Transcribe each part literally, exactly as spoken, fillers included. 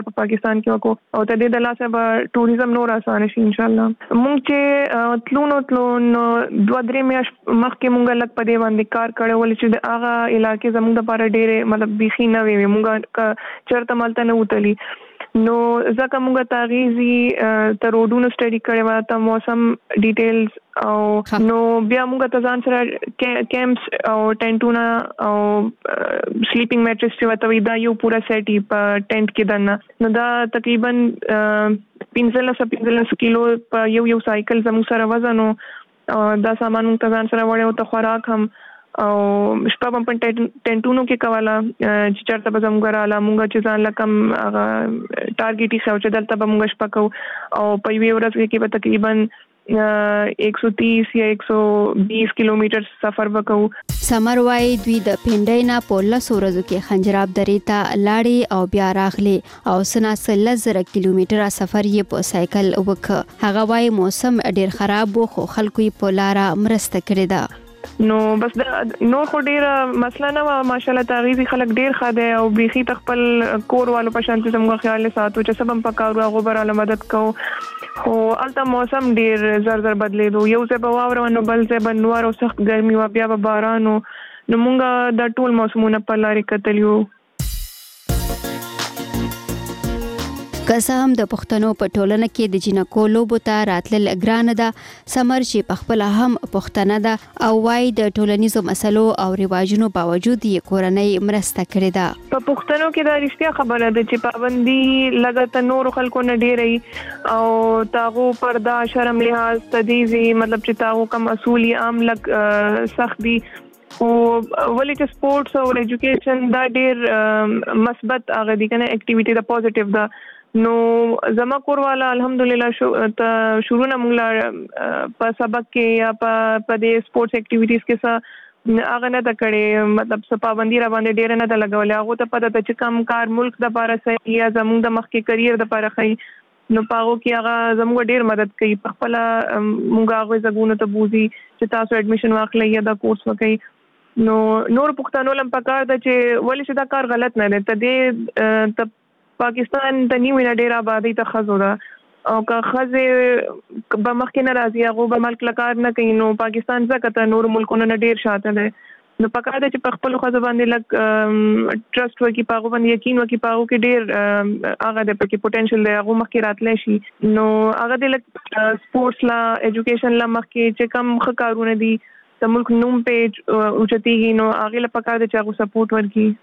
په پاکستان کې وکړو او ته دې د لاسه به ټوریزم نور آسان شي ان شاء الله. مونږ چې تلونو تلونو دوه درې میاشت مخکې مونږ لږ په دې باندې کار کړی ول چې هغه علاقې زموږ لپاره ډېرې مطلب بيخي نه وي مونږ چرته مالته نه وتلی نو ځکه مونږ تاغیزي تر روډونو سټډي کړی و ته موسم ډیټیلز او نو بیا مونږ ته ځان سره کیمپس او ټینټونه او سلیپینګ میټرس چې وته دا یو پورا سیټ په ټینټ کې دنه نو دا تقریبا پنځلس پنځلس کیلو په یو یو سایکل زموږ سره وزن او دا سامان مونږ ته ځان سره وړو ته خوراک هم او شپه په ټینټونو کې کولا چې چرته به زموږ رااله مونږ چې ځان لکم ټارګټ یې خو چې دلته به مونږ شپه کو او په یوه ورځ کې به تقریبا ایک سو تیس یا ایک سو بیس کیلومتر سفر وکړو. سمر وای دوی د پینډای نه په لس ورځو کې خنجراب درې ته لاړې او بیا راغلي او سناسل زره کیلومتر سفر یې په سایکل وکړ. هغه وای موسم ډیر خراب وو خو خلکو یې په لار مرسته کړې ده. نو بس دا نور خو ډیره مسله نه ماشاءالله تاغیزي خلک ډیر خاده او بيخي تخپل کور والو په شان څنګه خیال ساتو چې سبم پکاو هغه براله مدد کو خو الته موسم ډیر زر زر بدلیدو یو ځای به واوره نو بل ځای به نور او سخت ګرمي و بیا به باران نو مونږه د ټول موسمونه په لارې کتلیو. که هم د پښتنو په ټولنه کې د جنکو لوبو ته راتلل ګران ده سمر چې په خپل هم پښتنه ده او وايي د ټولنیزو مسلو او رواجونو باوجود یې کورنۍ مرسته کړې ده. په پښتنو کې دا رښتیا خبره ده چې پابندي لګته نور خلکو نه ډېرې او تاغو پردا شرم لحاظ تدیزي مطلب چې تاغو کم اصولي عام لګ سخت دي او ولې چې سپورتس او ایجوکیشن دا ډېر مثبت هغه دي کنه اکټیویټي دا پوزټیو ده. نو زما کور والا الحمدلله شو شروع نه موږ په سبق کې یا په د سپورتس اکټیویټیز کې څه هغه نه د کړي مطلب څه پابندي را باندې ډیر نه د لګولې هغه ته پته چې کم کار ملک د لپاره صحیح یا زموږ د مخ کې کرییر د لپاره خي نو پاغو کې هغه زموږ ډیر مدد کوي په خپل موږ هغه زګونو ته بوزي چې تاسو اډمیشن واخلئ یا دا کورس وکړئ نو نور پښتنو لم پکار د چې ولې چې دا کار غلط نه دی ته دې پاکستان د نیو نه ډیر آبادی ته خزو ده او که خزه به مخکې نه راځي هغه به ملک لکار نه کوي نو پاکستان ځکه ته نور ملکونو نه ډیر شاته ده نو پکار ده چې په خپل خزه باندې لک ټرست وکي پاغو باندې یقین وکي پاغو کې ډیر هغه د پکې پوتنشل دی هغه مخکې راتلی شي نو هغه د لک سپورتس لا ایجوکیشن لا مخکې چې کم خکارونه دي د ملک نوم پیج اوچتيږي نو هغه لا پکار ده چې هغه سپورټ ورکړي.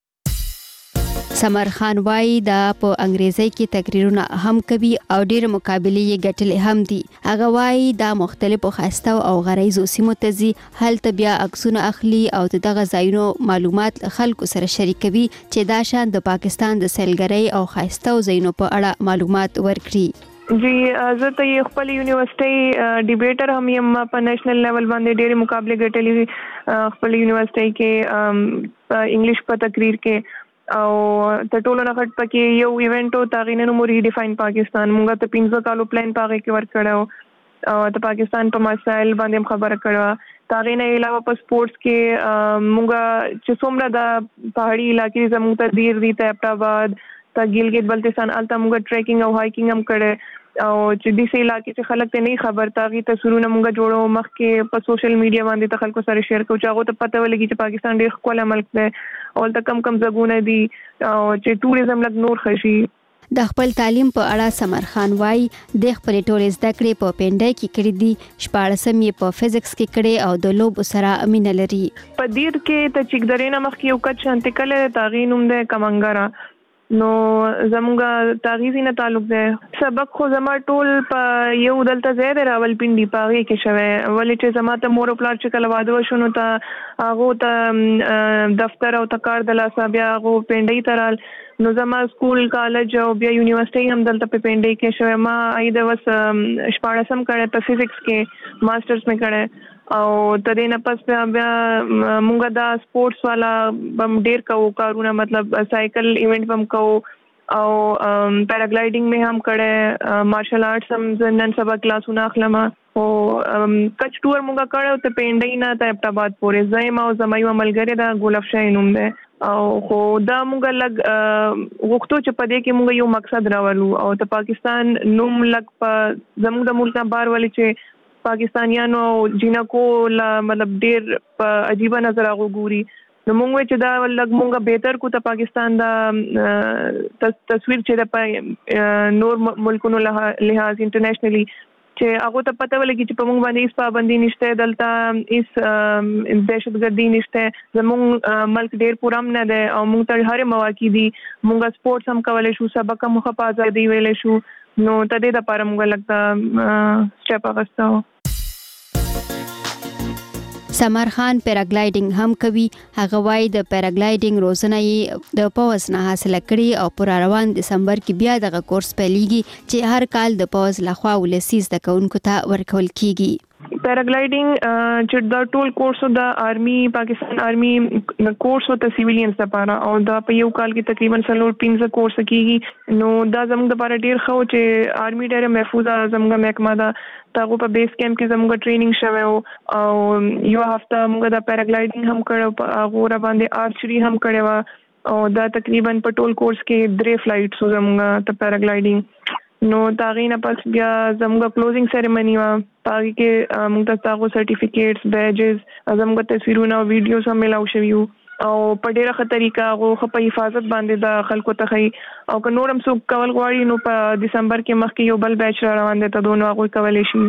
سمر خان وای دا په انګریزي کې تقریرونه هم کوي او ډېر مقابلې یې ګټلې هم دي. هغه وای دا مختلفو خاصه او غریزو سیمو ته ځي هلته بیا عکسونه اخلي او دغه ځایونو معلومات خلکو سره شریکوي چې دا شان د پاکستان د سیلګرۍ او خاصه ځایونو په اړه معلومات ورکړي. جی زه ته خپل یونیورسيټي ډیبیټر هم یم په نېشنل لیول باندې ډېر مقابله ګټلې خپل یونیورسيټي کې په انګلیش په تقریر کې او د ټولو نه غټ پکې یو ایونت او تاغینه نو موري ډیفاین پاکستان مونږ ته پنځه کالو پلان پاګه کې ورک کړو او د پاکستان په مسایل باندې خبره کړو تاغینه علاوه په سپورتس کې مونږ چې څومره د پهاړي علاقې زموږ ته دیر دي ته آباد ته ګیلګت بلتستان الته مونږ ټریکینګ او هایکینګ هم کړو او چې د سې علاقې چې خلک ته نه خبر تاغي ته سرونه مونږ جوړو مخ کې په سوشل میډیا باندې ته خلکو سره شیر کوو چې هغه ته پته ولګي چې پاکستان ډېر ښکلی ملک دی او ته کم کم ځګونه دي او چې ټوریزم لږ نور خشي. د خپل تعلیم په اړه سمر خان وای د خپل ټولې زده کړې په پینډای کې کړې دي شپاړسم یې په فزکس کې کړې او د لوب سره امینه لري. په دیر کې ته چې درینه مخ کې یو کچ شانت کله تاغینوم ده کمنګرا نو زموږه تاغیزي نه تعلق ده سبق خو زما ټول په یو دلته زید راولپنډي پاغي کې شوه ولې چې زما ته مور پلار چې کله واده شونو ته هغه ته دفتر او تکار د لاسه بیا هغه پینډي ترال نو زما سکول کالج او بیا یونیورسيټي هم دلته په پینډي کې شوه ما اېدا وس شپاړسم کړه په فزکس کې ماسترز مې کړه او تدې نه پس بیا مونږه دا سپورتس والا بم ډیر کوو کارونه مطلب سایکل ایونت بم کوو او پیراګلایډینګ مې هم کړه مارشل آرټس هم نن سبا کلاسونه اخلم او کچ ټور مونږه کړو ته پینډای نه ته ابټاباد پورې زایم او زمای عملګری دا ګلفشای نوم ده او خو دا مونږه لګ وختو چې پدې کې مونږ یو مقصد راولو او ته پاکستان نوم لګ په زموږ د ملک بار ولې چې پاکستانیانو جنکو لا مطلب ډېر په عجیب نظر غووري نو مونږ چې دا لګ مونږه بهتر کو ته پاکستان دا تصویر چې د نور ملکونو لحاظ انټرنیشنلی چې هغه ته پته ولګي چې په موږ باندې هیڅ پابندي نشته دلته هیڅ دهشتګردي نشته زموږ ملک ډېر پرامن دی او موږ ته هر مواقع دي موږ سپورتس هم کولای شو سبق هم خپازه دی ویل شو نو ته دې د پاره موږ لګتا سټپ اغستو سمر خان پیراګلایډینګ هم کوي هغه وايي د پیراګلایډینګ روزنه یې د پوز نه حاصله کړي او پر روان دسمبر کې بیا دغه کورس پیلېږي چې هر کال د پوز لخوا ولسیز د کوونکو ته ورکول کیږي پیراګلایډینګ چې دا ټول کورس د آرمي پاکستان آرمي کورس او د سیویلینز لپاره او دا په یو کال کې تقریبا څلور پنځه کورس کیږي نو دا زموږ لپاره ډیر ښه و چې آرمي ډېر محفوظه زموږ محکمه ده تاغه په بیس کیمپ کې زموږ ټریننګ شوه او یو هفته موږ د پیراګلایډینګ هم کړو هغه را باندې آرچري هم کړو او دا تقریبا په ټول کورس کې درې فلایټس زموږ ته پیراګلایډینګ نو تاغینه پس بیا زموږ کلوزینګ سیریمنی وا پاره کې موږ ته تاغو سرټیفیکیټس بیجز زموږ تصویرونه او ویډیوز هم ملاو شویو او په ډیره ښه طریقه هغه په حفاظت باندې د خلکو ته خي او که نورم څوک کول غواړي نو په دسمبر کې مخکې یو بل بیچ را روان دي ته دوه هغه کولای شي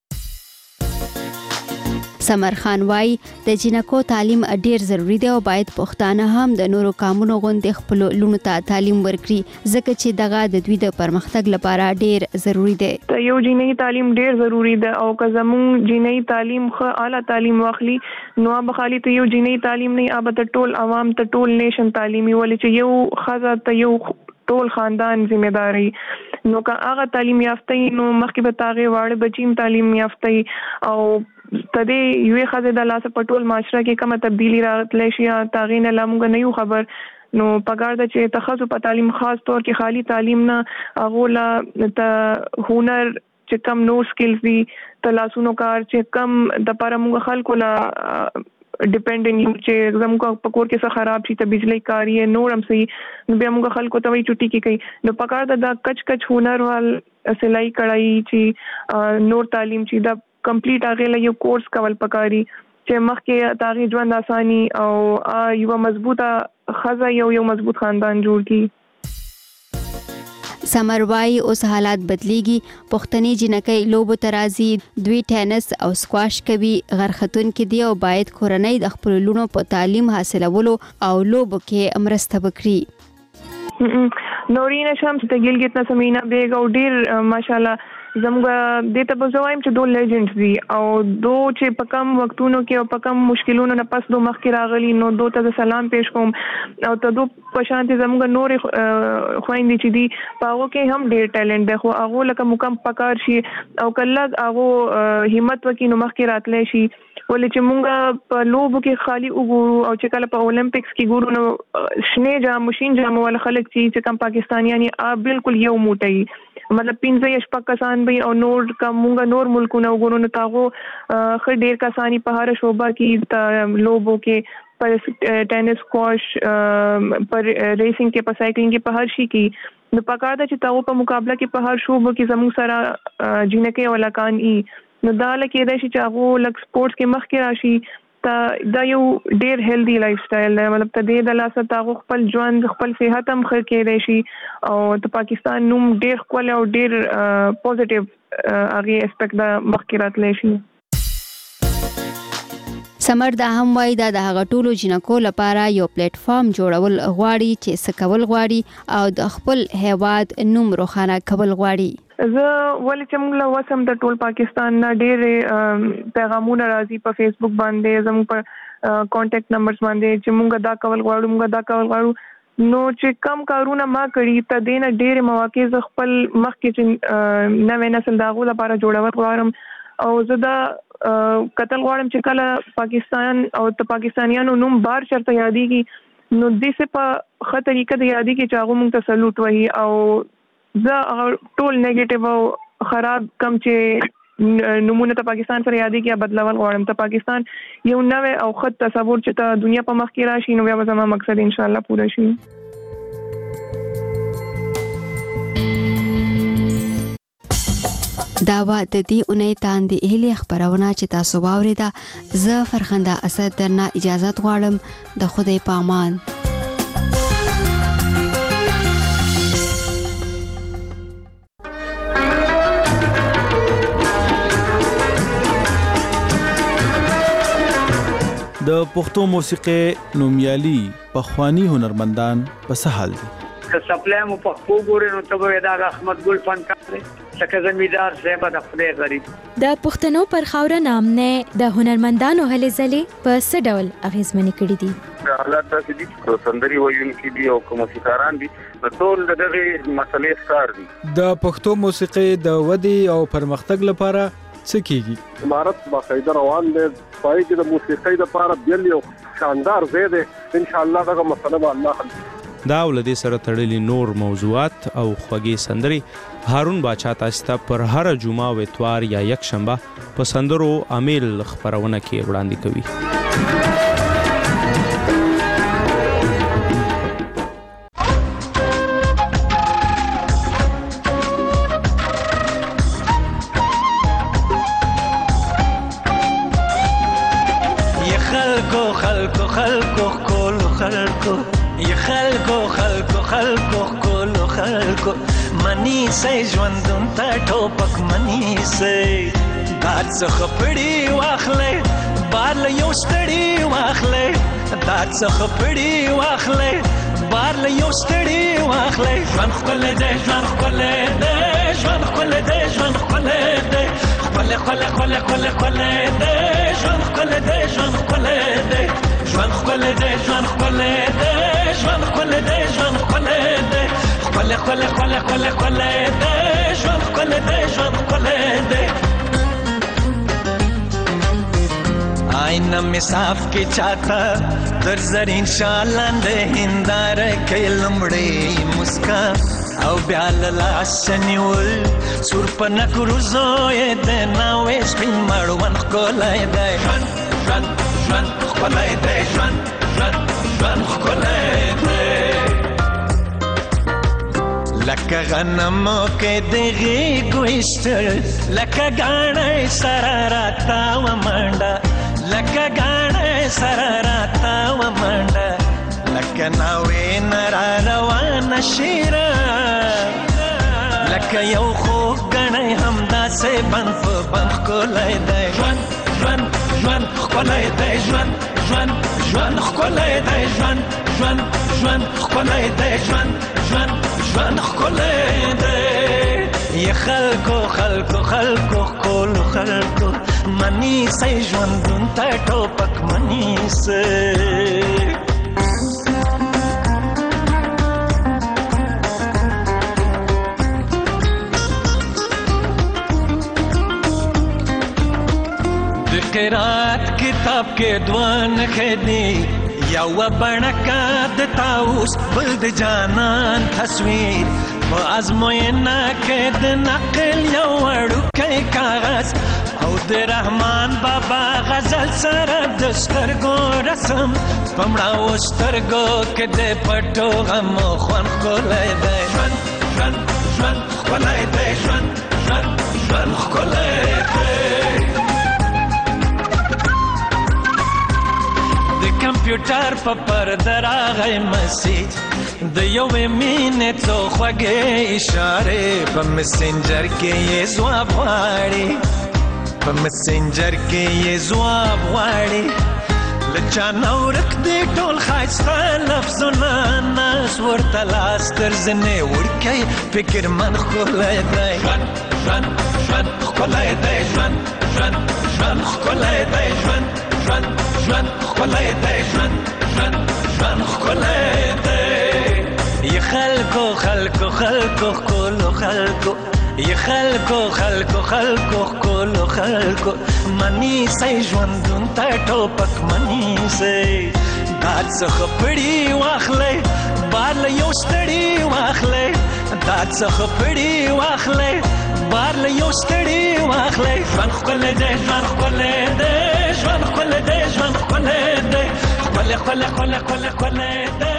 سمر خان وايي د جنکو تعلیم ډیر ضروری دی او باید پښتانه هم د نورو قومونو غوندې خپل لونو ته تعلیم ورکړي ځکه چې دغه د دوی د پرمختګ لپاره ډیر ضروری دی ته یو جنۍ تعلیم ډیر ضروری ده او که زموږ جنۍ تعلیم خو اعلی تعلیم واخلي نو به خالي ته یو جنۍ تعلیم نه ابد ټول عوام ته ټول نیشن تعلیمي ولې چې یو خزه ته یو ټول خاندان ذمہداري نو که هغه تعلیم یافته نو مخکې به تاغه واړه بچیم تعلیم یافته او تدې یو خزه د لاس په ټول معاشره کې کومه تبدیلی راغلی شي تاغه نه لمغه نه یو خبر نو پګار د چې تخصص په تعلیم خاص طور کې خالی تعلیم نه اغولا ته هنر چې کم نور سکلز دي تلاسونو کار چې کم د پرمغه خلکو لا ډیپندنٹ یو چې زموږ په کور کې څه خراب شي ته بجلی کاری نور هم سي نو بیا موږ خلکو ته وی چټي کې کوي نو پکار د کچ کچ هنر وال سلای کړای چې نور تعلیم چې دا کمپلیټ هغه له یو کورس کول پکاري چې مخکې تاغي ژوند آسانی او یو مضبوطه خزه یو یو مضبوط خاندان جوړ کی سمروای اوس حالات بدلیږي پښتني جنکۍ لوبو ترازی دوی ټینس او سکواش کوي غرختون کې دی او باید کورنۍ د خپل لونو په تعلیم حاصلولو او لوبو کې امرسته وکړي نورینه شمس د ګلګت نه سمینا بیگ او ډیر ماشاءالله زموږ د ته بزوایم چې دوه لیجنډز دي او دو چې په کم وختونو کې او په کم مشکلونو نه پس دو مخکې راغلي نو دو ته سلام پېښ کوم او ته دو په شانتي زموږ نور خويندې چې دي په هغه کې هم ډېر ټیلنټ دی خو هغه لکه مکم پکار شي او کله هغه همت وکي نو مخکې راتلې شي ولې چې مونږ په لوبو کې خالی وګورو او چې کله په اولمپکس کې ګورو نو شنه جام ماشين جام ول خلک چې کم پاکستانیان یې بالکل یو موټي مطلب پنځه یا شپږ کسان به او نور کومه نور ملکونه وګورو نو تاغو خ ډیر کسانی په هر شوبه کې لوبو کې پر ټینس سکواش پر ریسینګ کې په سایکلینګ کې په هر شي کې نو پکار دا چې تاغو په مقابله کې په هر شوبه کې زموږ سره جنکه ولاکان ای نو دا لکه دا چې هغه لک سپورتس کې مخ کې راشي دا یو ډیر هیلدی لایف سټایل دی مطلب ته د لاسه تاغو خپل ژوند خپل صحت هم خیر کې دی شي او د پاکستان نوم ډیر خپل او ډیر پوزټیو هغه اسپیکټ د مخکرات لشي سمر دا هم وای دا د هغه ټولو جنکو لپاره یو پلیټ فارم جوړول غواړي چې سکول غواړي او د خپل هیواد نوم روښانه کول غواړي زه ولې چې موږ له وسم د ټول پاکستان نه ډېر پیغامونه راځي په فیسبوک باندې زموږ په کانټیکټ نمبرز باندې چې موږ دا کول غواړو موږ دا کول غواړو نو چې کم کارونه ما کړی ته دینه ډېر مواقع ز خپل مخ کې چې نوې نسل داغو لپاره جوړول غواړم او زه دا قتل غواړم چې کله پاکستان او ته پاکستانیانو نوم بار چرته یادېږي نو دې څه په ښه طریقه د یادېږي چې هغه موږ ته سلوټ وایي او زه ټول نیگیټیو او خراب کم چې نمونه ته پاکستان پر یادې کې بدلول غواړم. ته پاکستان یو نوې او خط تصور چې ته دنیا په مخ کې راشي نو بیا به زموږ مقصد ان شاء الله پوره شي. دا وا د دې اونۍ تاندې هلي خبرونه چې تاسو واوریدا. زه فرخنده اسد درنه اجازه غواړم. د خدای په امان. د پښتو موسیقي نومیالي پخوانی هنرمندان په سهال دي. که سپلای مو پښتو ګورې نو ته به دا احمد ګل فنکار دی څنګه زمیدار صاحب د خدای غریب د پښتنو پر خاوره نام نه د هنرمندانو هلې ځلې په څه ډول اغیزمنې کړې دي؟ حالات داسې دي چې سندري ویونکي دي او کوم موسیقاران دي ټول دغه مسلې ښکار دي. د پښتو موسیقي د ودې او پرمختګ لپاره څه کیږي؟ امارت باقاعده روان دي پای کې د موسیقۍ لپاره بیل یو شاندار ځای دی. ان شاء الله دا مسله به الله حل دا ولدي سره تړلي نور موضوعات او خوږی سندري هارون باچا تاسو ته پر هر جمعه او اتوار یا یک شنبه په سندرو امیل خبرونه کې وړاندې کوي. خلکو خلکو کولو خلکو ی خلکو خلکو خلکو کولو خلکو منی سي ژوندون تا ټوپک منی سي دات څخه پړی واخلې بار له یو ستړی واخلې دات څخه پړی واخلې بار له یو ستړی واخلې ژوند خپل دې ژوند خپل دې ژوند خپل دې ژوند خپل دې خپل خپل خپل خپل خپل دې ژوند خپل دې ژوند خپل دې ژوند خپل دې ژوند خپل دې ژوند خپل دې ژوند خپل دې خپل خپل خپل خپل خپل دې ژوند خپل دې ژوند خپل دې آئینه می صاف کې چاته در زرین شالند هندار کې لمړې مسکا او بیا لاس نیول سور پنک روزوې د ناوې سپین مړون کولای دی ژوند ژوند ژوند خپلای دی ژوند ژوند ژوند خپلای دی لکه غنمو کې دغې ګوشتل لکه ګاڼې سره راته ومنډه لکه ګاڼې سره راته ومنډه لکه ناوې نه را روانه شیره لکه یو خوږ ګڼی همداسې بند په بند ښکلی دی ژوند ژوند ژوند ښکلی دی ژوند ژوند ژوند ښکلی دی ژوند ژوند ژوند ښکلی دی ژوند ژوند ژوند ښکلی دی ی خلکو خلکو خلکو ښکلو خلکو منی سئ ژوندون ته ټوپک منی سئ قرات کتاب کې دوان خېدی یو بڼکا د تاوس بل د جانان تصویر په ازموینه کې د نقل یو وړوکی کاغذ او د رحمان بابا غزل سره د سترګو رسم په مړاوو سترګو کې د پټو غمو خوند ښکلی دی ژوند ژوند ژوند ښکلی دی ژوند ژوند ژوند ښکلی دی د کمپیوټر په پرده راغی مسیج د یوې مینې څو خوږې اشارې په مسنجر کې یې ځواب غواړي په مسنجر کې یې ځواب غواړي له چا نه ورک دی ټول ښایسته لفظونه ناس ورته لاس تر زنې وړکی فکرمند ښکلی دی ژوند ژوند ژوند ښکلی دی ژوند ژوند ژوند ښکلی دی ژوند ژوند ژوند ښکلی دی ژوند ژوند ژوند ښکلی دی ی خلکو خلکو خلکو ښکلو خلکو ی خلکو خلکو خلکو ښکلو خلکو منی سئ ژوندون ته ټوپک منی سئ دات څخه پړی واخلئ بار له یو ستړي واخلئ دات څخه پړی واخلې بار له یو ستړي واخلې ژوند ښکلی دی ژوند ښکلی دی ژوند ښکلی دی ژوند ښکلی دی ښکلی ښکلی ښکلی ښکلی ښکلی دی